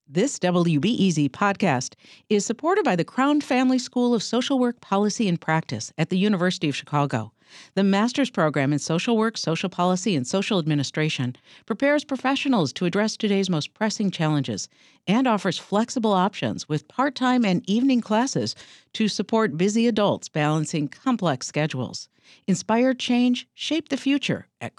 This WBEZ podcast is supported by the Crown Family School of Social Work Policy and Practice at the University of Chicago. The master's program in social work, social policy, and social administration prepares professionals to address today's most pressing challenges and offers flexible options with part-time and evening classes to support busy adults balancing complex schedules. Inspire change, shape the future at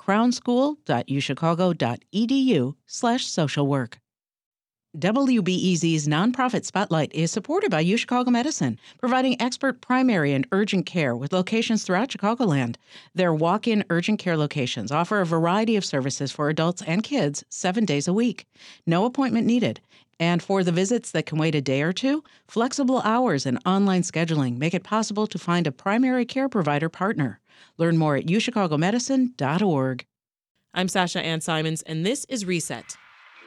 crownschool.uchicago.edu/socialwork. WBEZ's nonprofit spotlight is supported by UChicago Medicine, providing expert primary and urgent care with locations throughout Chicagoland. Their walk-in urgent care locations offer a variety of services for adults and kids 7 days a week. No appointment needed. And for the visits that can wait a day or two, flexible hours and online scheduling make it possible to find a primary care provider partner. Learn more at uchicagomedicine.org. I'm Sasha Ann Simons, and this is Reset.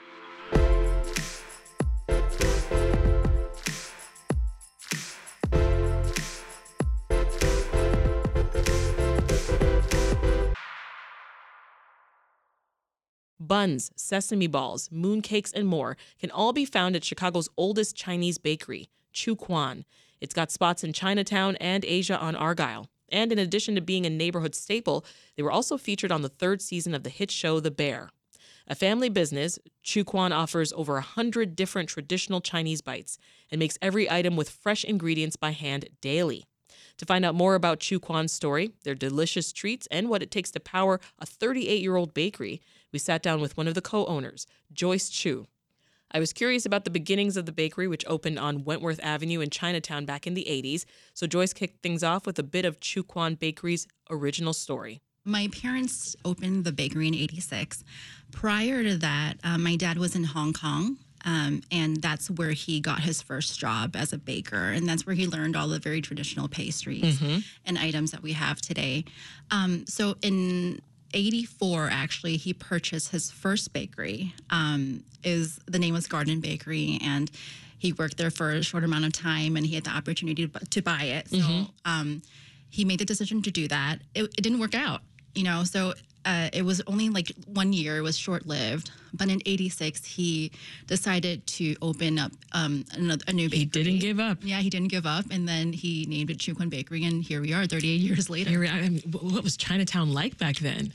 Buns, sesame balls, mooncakes, and more can all be found at Chicago's oldest Chinese bakery, Chu Kwan. It's got spots in Chinatown and Asia on Argyle. And in addition to being a neighborhood staple, they were also featured on the third season of the hit show The Bear. A family business, Chu Kwan offers over 100 different traditional Chinese bites and makes every item with fresh ingredients by hand daily. To find out more about Chu Kwan's story, their delicious treats, and what it takes to power a 38-year-old bakery, we sat down with one of the co-owners, Joyce Chu. I was curious about the beginnings of the bakery, which opened on Wentworth Avenue in Chinatown back in the 80s, so Joyce kicked things off with a bit of Chu Kwan Bakery's original story. My parents opened the bakery in '86. Prior to that, my dad was in Hong Kong, and that's where he got his first job as a baker, and that's where he learned all the very traditional pastries and items that we have today. So in '84, actually, he purchased his first bakery. The name was Garden Bakery, and he worked there for a short amount of time, and he had the opportunity to buy it. So he made the decision to do that. It didn't work out, so it was only like 1 year. It was short-lived. But in '86, he decided to open up a new bakery. He didn't give up. Yeah, he didn't give up. And then he named it Chu Kwan Bakery, and here we are 38 years later. What was Chinatown like back then?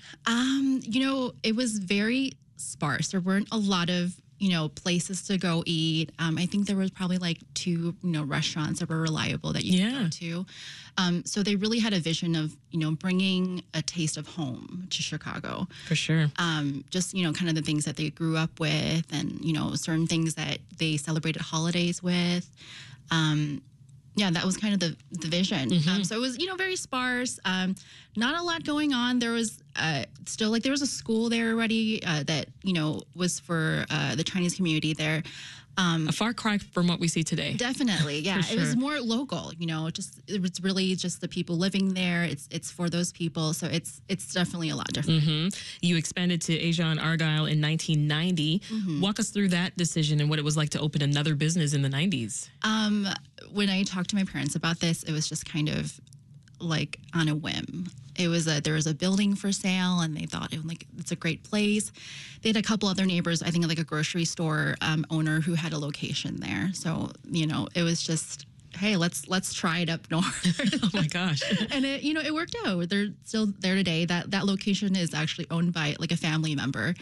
It was very sparse. There weren't a lot of places to go eat. I think there was probably like 2, restaurants that were reliable that you could go to. So they really had a vision of, bringing a taste of home to Chicago. For sure. Just, kind of the things that they grew up with and, certain things that they celebrated holidays with. Yeah, that was kind of the vision. So it was, very sparse. Not a lot going on. There was still there was a school there already that, was for the Chinese community there. A far cry from what we see today. Definitely, yeah. Sure. It was more local, it was really just the people living there. It's for those people, so it's definitely a lot different. You expanded to Asia on Argyle in 1990. Walk us through that decision and what it was like to open another business in the 90s. When I talked to my parents about this, it was just kind of like on a whim. There was a building for sale, and they thought it's a great place. They had a couple other neighbors, I think like a grocery store owner who had a location there. So it was just, hey, let's try it up north. Oh my gosh! And it worked out. They're still there today. That location is actually owned by like a family member.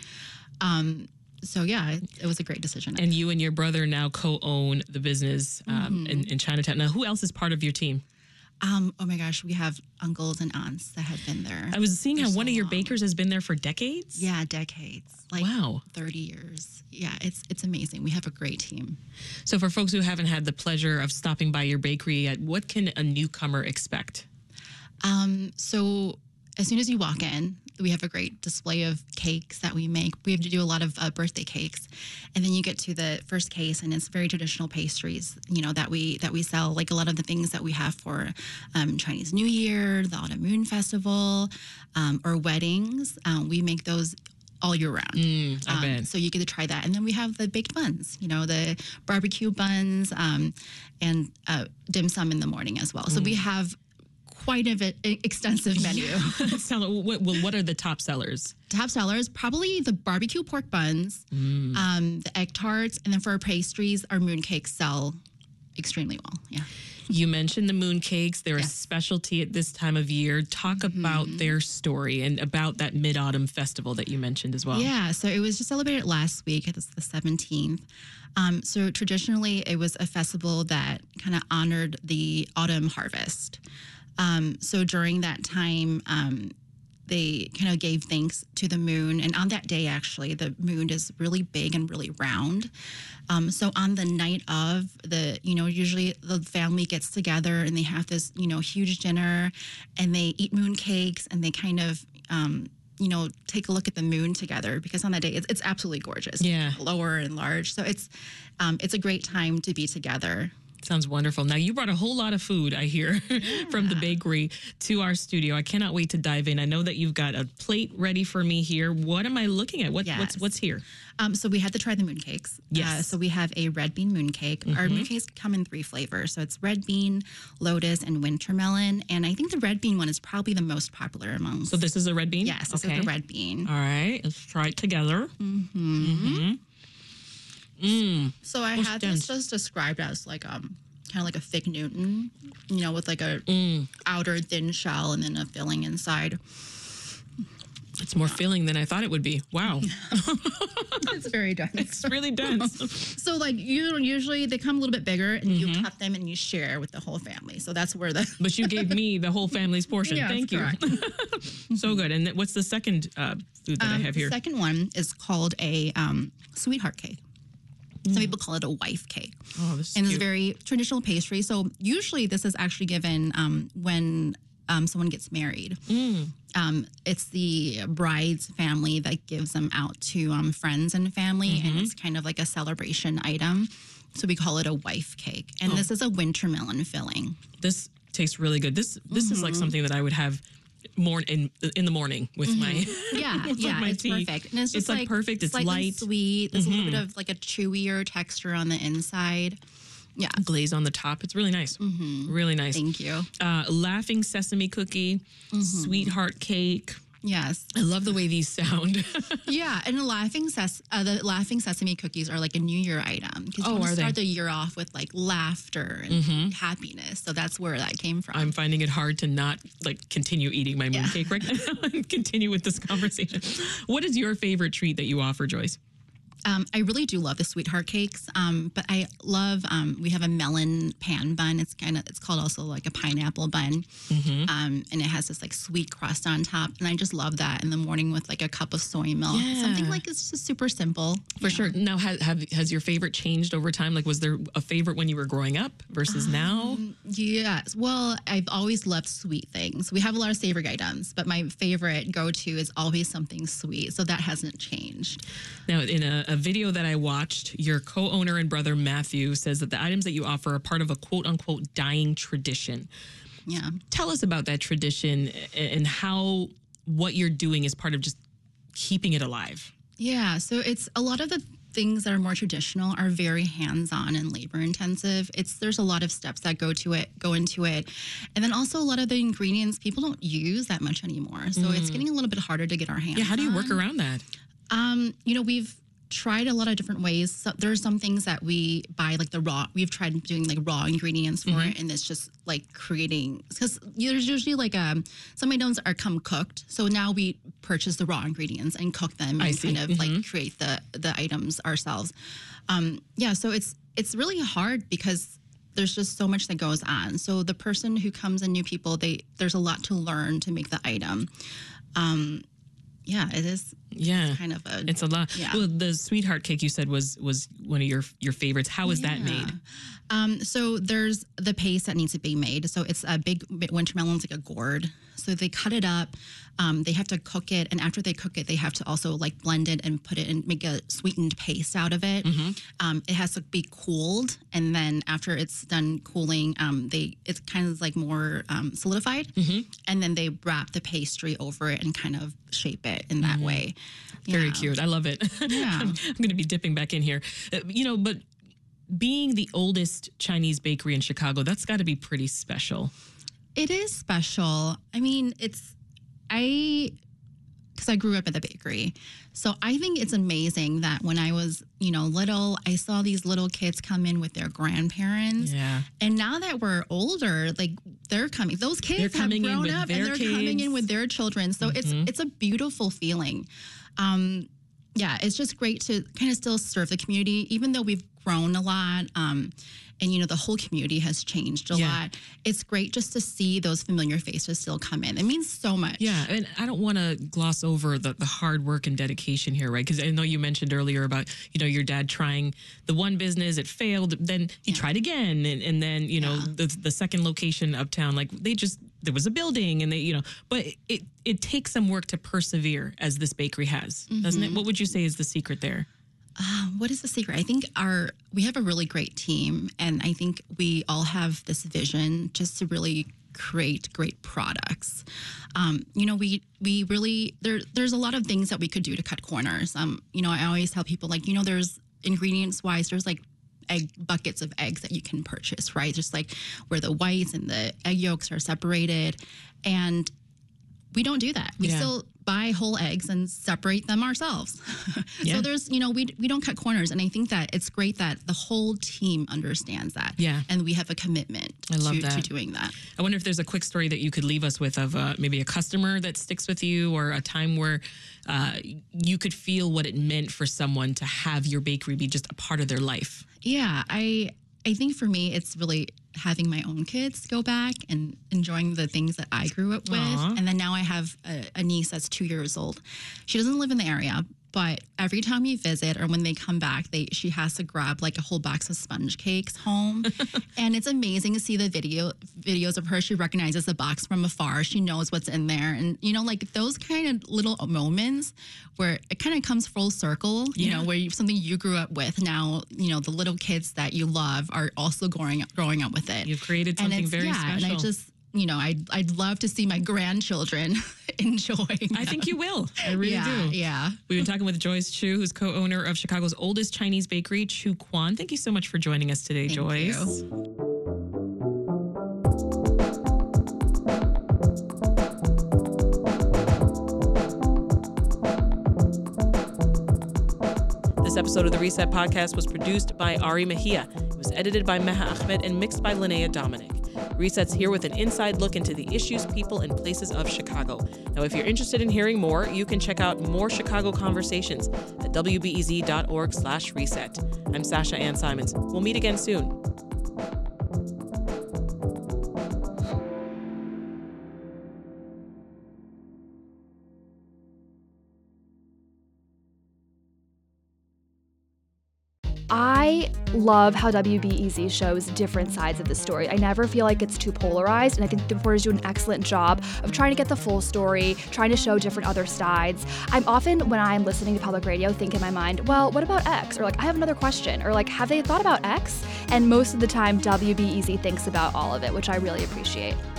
So yeah, it was a great decision. And you and your brother now co-own the business in Chinatown. Now, who else is part of your team? Oh my gosh, we have uncles and aunts that have been there. I was seeing how one of your bakers has been there for decades. Yeah, decades. Wow. 30 years. Yeah, it's amazing. We have a great team. So for folks who haven't had the pleasure of stopping by your bakery yet, what can a newcomer expect? So as soon as you walk in, we have a great display of cakes that we make. We have to do a lot of birthday cakes. And then you get to the first case, and it's very traditional pastries, that we sell, like a lot of the things that we have for Chinese New Year, the Autumn Moon Festival, or weddings. We make those all year round. I bet. So you get to try that. And then we have the baked buns, the barbecue buns, and dim sum in the morning as well. So we have quite an extensive menu. What are the top sellers? Top sellers, probably the barbecue pork buns, the egg tarts, and then for our pastries, our mooncakes sell extremely well. Yeah. You mentioned the mooncakes. They're Yes. a specialty at this time of year. Talk about their story and about that Mid-Autumn Festival that you mentioned as well. Yeah, so it was just celebrated last week. It was the 17th. So traditionally, it was a festival that kind of honored the autumn harvest. So during that time, they kind of gave thanks to the moon. And on that day, actually, the moon is really big and really round. So on the night of usually the family gets together and they have this, huge dinner and they eat moon cakes and they kind of, take a look at the moon together because on that day it's absolutely gorgeous. Yeah. Lower and large. So it's a great time to be together. Sounds wonderful. Now, you brought a whole lot of food, I hear, from the bakery to our studio. I cannot wait to dive in. I know that you've got a plate ready for me here. What am I looking at? Yes. What's here? So we had to try the mooncakes. Yes. So we have a red bean mooncake. Our mooncakes come in 3 flavors. So it's red bean, lotus, and winter melon. And I think the red bean one is probably the most popular among. So this is a red bean? Yes, this is the red bean. All right, let's try it together. So I had this just described as like kind of like a fig Newton, with like a outer thin shell and then a filling inside. It's more filling than I thought it would be. Wow. It's very dense. It's really dense. So like usually they come a little bit bigger and you cut them and you share with the whole family. So that's where the But you gave me the whole family's portion. Yeah, Thank you. correct. So good. And what's the second food that I have here? The second one is called a sweetheart cake. Some people call it a wife cake. Oh, this is And it's cute. very traditional pastry. So usually this is actually given when someone gets married. It's the bride's family that gives them out to friends and family, and it's kind of like a celebration item. So we call it a wife cake. And this is a winter melon filling. This tastes really good. This is like something that I would have more in the morning with my Yeah, with yeah, my it's tea. perfect. And it's It's just like perfect. It's slightly light. sweet. There's a little bit of like a chewier texture on the inside. Yeah. Glaze on the top. It's really nice. Really nice. Thank you. Laughing sesame cookie, sweetheart cake. Yes. I love the way these sound. Yeah, and the laughing sesame cookies are like a New Year item because you want are to they? start the year off with like laughter and happiness. So that's where that came from. I'm finding it hard to not like continue eating my mooncake right now and continue with this conversation. What is your favorite treat that you offer, Joyce? I really do love the sweetheart cakes, but I love we have a melon pan bun. It's called also like a pineapple bun, and it has this like sweet crust on top. And I just love that in the morning with like a cup of soy milk. Yeah. Something like it's just super simple. For sure. Now, has your favorite changed over time? Like, was there a favorite when you were growing up versus now? Yes. Well, I've always loved sweet things. We have a lot of savory items, but my favorite go-to is always something sweet. So that hasn't changed. Now, in a video that I watched, your co-owner and brother Matthew says that the items that you offer are part of a quote-unquote dying tradition. Yeah. Tell us about that tradition and how what you're doing is part of just keeping it alive. Yeah. So it's a lot of the things that are more traditional are very hands-on and labor-intensive. There's a lot of steps that go into it, and then also a lot of the ingredients people don't use that much anymore. So it's getting a little bit harder to get our hands. Yeah, how do you on. work around that? We've tried a lot of different ways. So there are some things that we buy like the raw. We've tried doing like raw ingredients for it, and it's just like creating because there's usually like some items come cooked. So now we purchase the raw ingredients and cook them and kind of like create the items ourselves. So it's really hard because there's just so much that goes on. So the person who comes in, new people, there's a lot to learn to make the item. It is. Yeah, kind of it's a lot. Yeah. Well, the sweetheart cake you said was one of your favorites. How is that made? So there's the paste that needs to be made. So it's a big winter melon's like a gourd. So they cut it up. They have to cook it, and after they cook it, they have to also like blend it and put it and make a sweetened paste out of it. It has to be cooled, and then after it's done cooling, it's kind of like more solidified, and then they wrap the pastry over it and kind of shape it in that way. Very cute. I love it. Yeah. I'm going to be dipping back in here. But being the oldest Chinese bakery in Chicago, that's got to be pretty special. It is special. I mean, because I grew up at the bakery. So I think it's amazing that when I was, little, I saw these little kids come in with their grandparents. Yeah. And now that we're older, like those kids have grown up and they're coming in with their children. So it's a beautiful feeling. Yeah, it's just great to kind of still serve the community, even though we've grown a lot. And, the whole community has changed a lot. It's great just to see those familiar faces still come in. It means so much. Yeah, and I don't want to gloss over the hard work and dedication here, right? Because I know you mentioned earlier about, your dad trying the one business, it failed, then he tried again. And then, the second location uptown, like there was a building and but it takes some work to persevere as this bakery has, doesn't it? What would you say is the secret there? What is the secret? I think we have a really great team, and I think we all have this vision just to really create great products. We really there's a lot of things that we could do to cut corners. I always tell people there's ingredients wise, there's buckets of eggs that you can purchase, right? Just where the whites and the egg yolks are separated, and we don't do that. We still buy whole eggs and separate them ourselves. So there's, we don't cut corners. And I think that it's great that the whole team understands that. Yeah. And we have a commitment to doing that. I wonder if there's a quick story that you could leave us with of maybe a customer that sticks with you, or a time where you could feel what it meant for someone to have your bakery be just a part of their life. Yeah, I think for me, it's really having my own kids go back and enjoying the things that I grew up with. Aww. And then now I have a niece that's 2 years old. She doesn't live in the area, but every time we visit or when they come back, she has to grab a whole box of sponge cakes home. And it's amazing to see the videos of her. She recognizes the box from afar. She knows what's in there. And, those kind of little moments where it kind of comes full circle, where something you grew up with. Now, the little kids that you love are also growing up with it. You've created something very special. And I just, I'd love to see my grandchildren enjoying them. I think you will. I really do. Yeah. We've been talking with Joyce Chu, who's co-owner of Chicago's oldest Chinese bakery, Chu Kwan. Thank you so much for joining us today, Joyce. Thank you. This episode of the Reset Podcast was produced by Ari Mejia. It was edited by Meha Ahmed and mixed by Linnea Dominic. Reset's here with an inside look into the issues, people, and places of Chicago. Now, if you're interested in hearing more, you can check out more Chicago conversations at wbez.org/reset. I'm Sasha Ann Simons. We'll meet again soon. I love how WBEZ shows different sides of the story. I never feel like it's too polarized, and I think the reporters do an excellent job of trying to get the full story, trying to show different other sides. I'm often, when I'm listening to public radio, think in my mind, well, what about X? Or I have another question. Or have they thought about X? And most of the time, WBEZ thinks about all of it, which I really appreciate.